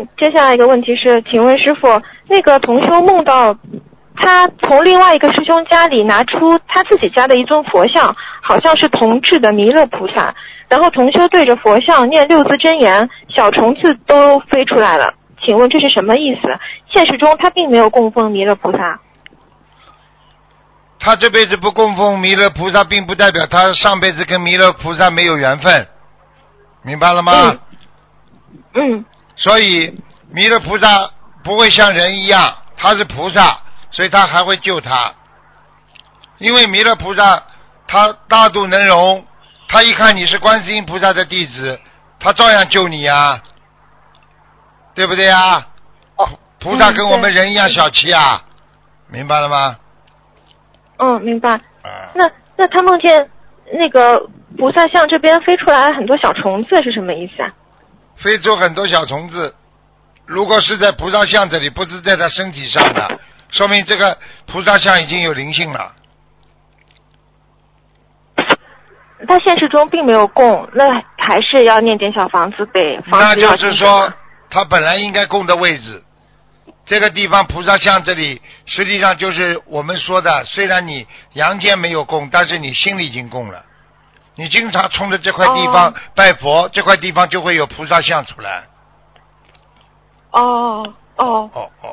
接下来一个问题是，请问师傅，那个同修梦到他从另外一个师兄家里拿出他自己家的一尊佛像，好像是铜制的弥勒菩萨，然后同修对着佛像念6字真言，小虫子都飞出来了。请问这是什么意思？现实中他并没有供奉弥勒菩萨。 他这辈子不供奉弥勒菩萨，并不代表他上辈子跟弥勒菩萨没有缘分，明白了吗？所以弥勒菩萨不会像人一样，他是菩萨，所以他还会救他。因为弥勒菩萨他大度能容，他一看你是观世音菩萨的弟子，他照样救你啊，对不对啊？菩萨跟我们人一样小气啊，明白了吗？ 明白。那他梦见那个菩萨像这边飞出来很多小虫子是什么意思啊？ 飞出很多小虫子，如果是在菩萨像这里，不是在他身体上的，说明这个菩萨像已经有灵性了。 他现实中并没有供，那还是要念点小房子给房子。 那就是说他本来应该供的位置，这个地方菩萨像这里实际上就是我们说的，虽然你阳间没有供，但是你心里已经供了，你经常冲着这块地方拜佛，这块地方就会有菩萨像出来。